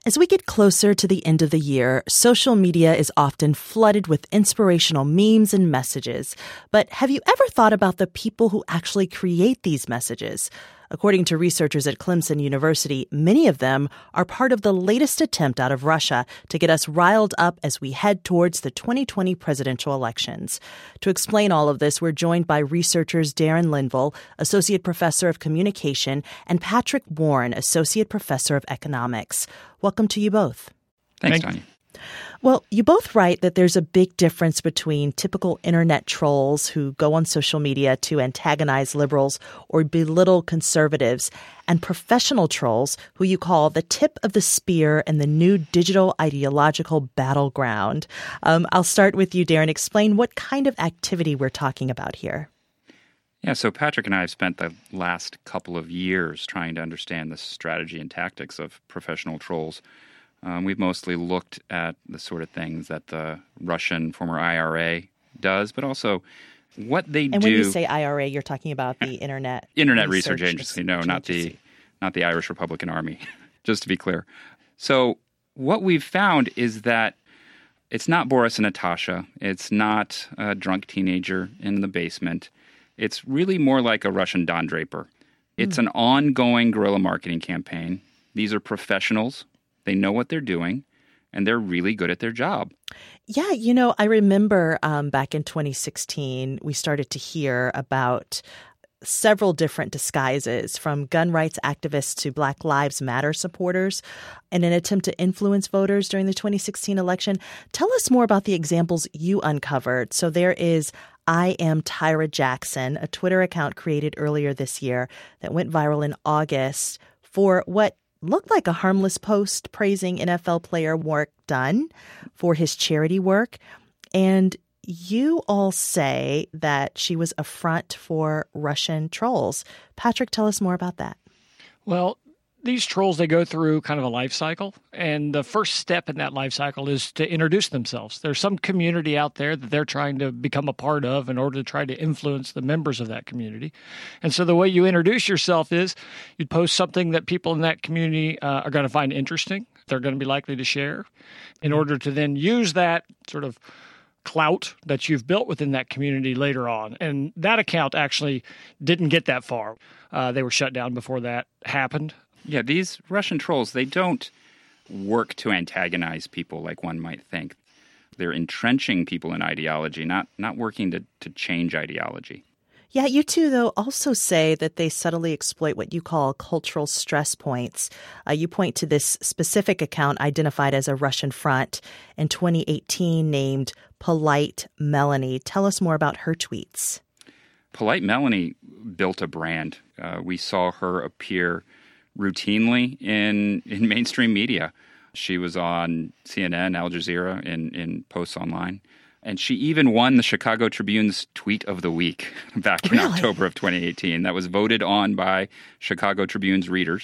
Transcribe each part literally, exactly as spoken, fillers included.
As we get closer to the end of the year, social media is often flooded with inspirational memes and messages. But have you ever thought about the people who actually create these messages? According to researchers at Clemson University, many of them are part of the latest attempt out of Russia to get us riled up as we head towards the twenty twenty presidential elections. To explain all of this, we're joined by researchers Darren Linville, Associate Professor of Communication, and Patrick Warren, Associate Professor of Economics. Welcome to you both. Thanks, Tanya. Well, you both write that there's a big difference between typical internet trolls who go on social media to antagonize liberals or belittle conservatives and professional trolls who you call the tip of the spear in the new digital ideological battleground. Um, I'll start with you, Darren. Explain what kind of activity we're talking about here. Yeah, so Patrick and I have spent the last couple of years trying to understand the strategy and tactics of professional trolls. Um, we've mostly looked at the sort of things that the Russian former I R A does, but also what they and do. And when you say I R A, you're talking about the Internet Internet Research, Research Agency. No, not the not the Irish Republican Army, just to be clear. So what we've found is that it's not Boris and Natasha. It's not a drunk teenager in the basement. It's really more like a Russian Don Draper. It's mm. an ongoing guerrilla marketing campaign. These are professionals. They know what they're doing, and they're really good at their job. Yeah, you know, I remember um, back in twenty sixteen, we started to hear about several different disguises from gun rights activists to Black Lives Matter supporters in an attempt to influence voters during the twenty sixteen election. Tell us more about the examples you uncovered. So there is I Am Tyra Jackson, a Twitter account created earlier this year that went viral in August for what looked like a harmless post praising N F L player Warrick Dunn for his charity work. And you all say that she was a front for Russian trolls. Patrick, tell us more about that. Well, these trolls, they go through kind of a life cycle. And the first step in that life cycle is to introduce themselves. There's some community out there that they're trying to become a part of in order to try to influence the members of that community. And so the way you introduce yourself is you post something that people in that community uh, are going to find interesting. They're going to be likely to share in order to then use that sort of clout that you've built within that community later on. And that account actually didn't get that far. Uh, they were shut down before that happened. Yeah, these Russian trolls, they don't work to antagonize people like one might think. They're entrenching people in ideology, not not working to, to change ideology. Yeah, you two, though, also say that they subtly exploit what you call cultural stress points. Uh, you point to this specific account identified as a Russian front in twenty eighteen named Polite Melanie. Tell us more about her tweets. Polite Melanie built a brand. Uh, we saw her appear routinely in, in mainstream media. She was on C N N, Al Jazeera, in, in posts online. And she even won the Chicago Tribune's Tweet of the Week back in really? October of twenty eighteen. That was voted on by Chicago Tribune's readers.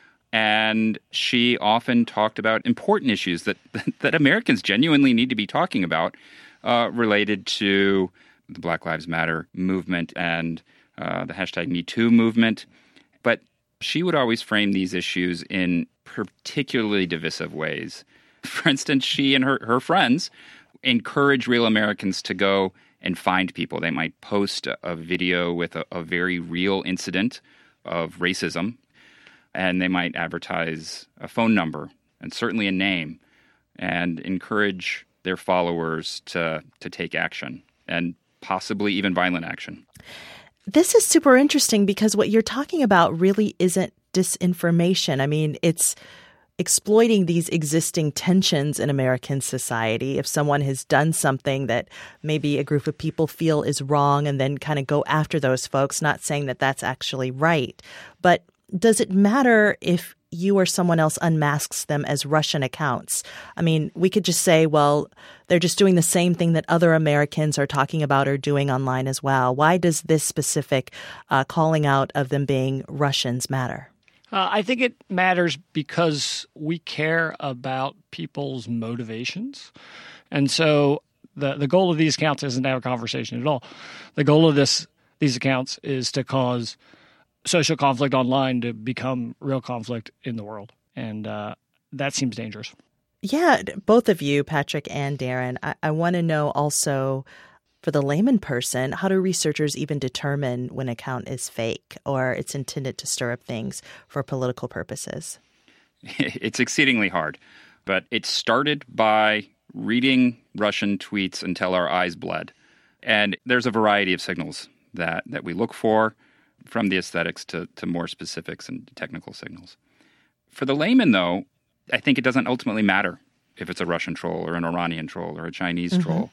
And she often talked about important issues that, that Americans genuinely need to be talking about uh, related to the Black Lives Matter movement and uh, the hashtag Me Too movement. But she would always frame these issues in particularly divisive ways. For instance, she and her, her friends encourage real Americans to go and find people. They might post a, a video with a, a very real incident of racism, and they might advertise a phone number and certainly a name and encourage their followers to, to take action and possibly even violent action. This is super interesting because what you're talking about really isn't disinformation. I mean, it's exploiting these existing tensions in American society. If someone has done something that maybe a group of people feel is wrong and then kind of go after those folks, not saying that that's actually right. But does it matter if you or someone else unmasks them as Russian accounts? I mean, we could just say, well, they're just doing the same thing that other Americans are talking about or doing online as well. Why does this specific uh, calling out of them being Russians matter? Uh, I think it matters because we care about people's motivations. And so the, the goal of these accounts isn't to have a conversation at all. The goal of this these accounts is to cause social conflict online to become real conflict in the world. And uh, that seems dangerous. Yeah, both of you, Patrick and Darren, I, I want to know also, for the layman person, how do researchers even determine when an account is fake or it's intended to stir up things for political purposes? It's exceedingly hard, but it started by reading Russian tweets until our eyes bled. And there's a variety of signals that, that we look for, from the aesthetics to, to more specifics and technical signals. For the layman, though, I think it doesn't ultimately matter if it's a Russian troll or an Iranian troll or a Chinese mm-hmm. troll.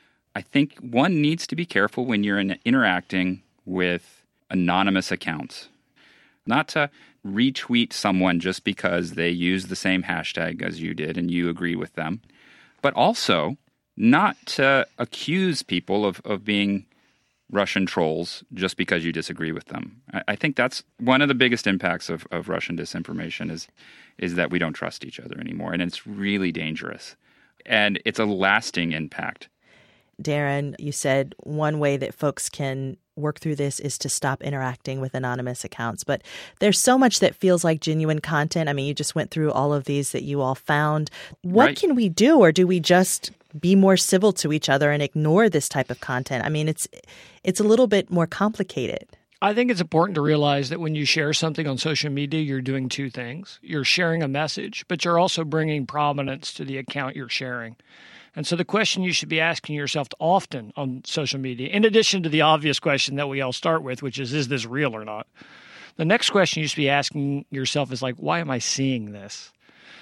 I think one needs to be careful when you're in, interacting with anonymous accounts. Not to retweet someone just because they use the same hashtag as you did and you agree with them, but also not to accuse people of, of being Russian trolls just because you disagree with them. I, I think that's one of the biggest impacts of, of Russian disinformation is, is that we don't trust each other anymore, and it's really dangerous. And it's a lasting impact. Darren, you said one way that folks can work through this is to stop interacting with anonymous accounts. But there's so much that feels like genuine content. I mean, you just went through all of these that you all found. What Right. can we do, or do we just be more civil to each other and ignore this type of content? I mean, it's it's a little bit more complicated. I think it's important to realize that when you share something on social media, you're doing two things. You're sharing a message, but you're also bringing prominence to the account you're sharing. And so the question you should be asking yourself often on social media, in addition to the obvious question that we all start with, which is, is this real or not? The next question you should be asking yourself is like, why am I seeing this?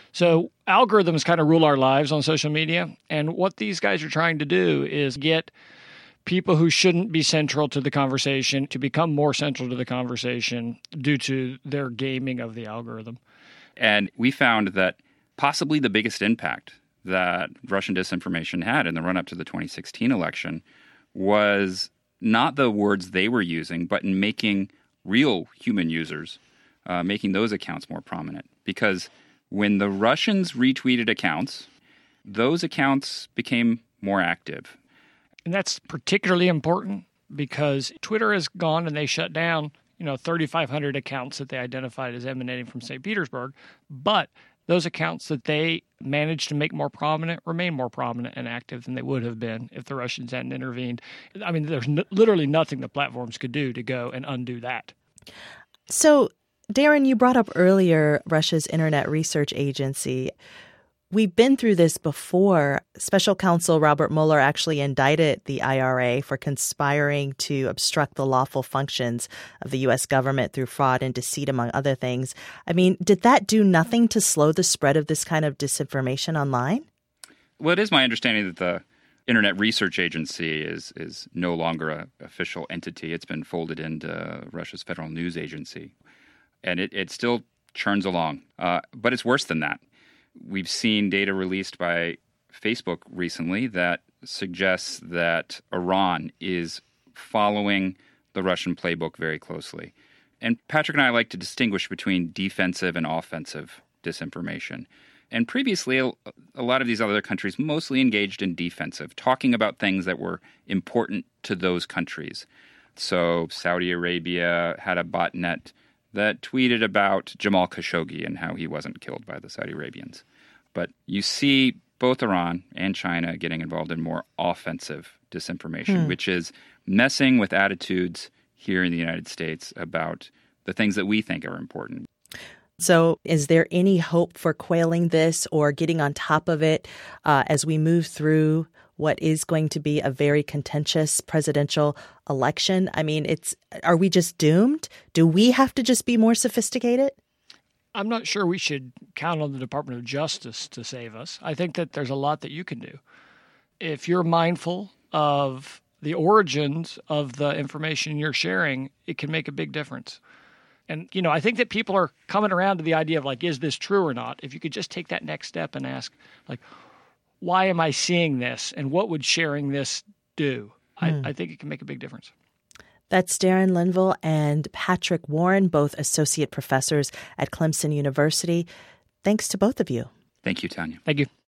So algorithms kind of rule our lives on social media. And what these guys are trying to do is get people who shouldn't be central to the conversation to become more central to the conversation due to their gaming of the algorithm. And we found that possibly the biggest impact that Russian disinformation had in the run-up to the twenty sixteen election was not the words they were using, but in making real human users, uh, making those accounts more prominent. Because when the Russians retweeted accounts, those accounts became more active. And that's particularly important because Twitter has gone and they shut down, you know, thirty-five hundred accounts that they identified as emanating from Saint Petersburg. But those accounts that they managed to make more prominent remain more prominent and active than they would have been if the Russians hadn't intervened. I mean, there's n- literally nothing the platforms could do to go and undo that. So, Darren, you brought up earlier Russia's Internet Research Agency. We've been through this before. Special Counsel Robert Mueller actually indicted the I R A for conspiring to obstruct the lawful functions of the U S government through fraud and deceit, among other things. I mean, did that do nothing to slow the spread of this kind of disinformation online? Well, it is my understanding that the Internet Research Agency is is no longer an official entity. It's been folded into Russia's Federal News Agency. And it, it still churns along. Uh, but it's worse than that. We've seen data released by Facebook recently that suggests that Iran is following the Russian playbook very closely. And Patrick and I like to distinguish between defensive and offensive disinformation. And previously, a lot of these other countries mostly engaged in defensive, talking about things that were important to those countries. So Saudi Arabia had a botnet that tweeted about Jamal Khashoggi and how he wasn't killed by the Saudi Arabians. But you see both Iran and China getting involved in more offensive disinformation, hmm. which is messing with attitudes here in the United States about the things that we think are important. So is there any hope for quelling this or getting on top of it uh, as we move through what is going to be a very contentious presidential election? I mean, it's are we just doomed? Do we have to just be more sophisticated? I'm not sure we should count on the Department of Justice to save us. I think that there's a lot that you can do. If you're mindful of the origins of the information you're sharing, it can make a big difference. And, you know, I think that people are coming around to the idea of, like, is this true or not? If you could just take that next step and ask, like, why am I seeing this? And what would sharing this do? Hmm. I, I think it can make a big difference. That's Darren Linville and Patrick Warren, both associate professors at Clemson University. Thanks to both of you. Thank you, Tanya. Thank you.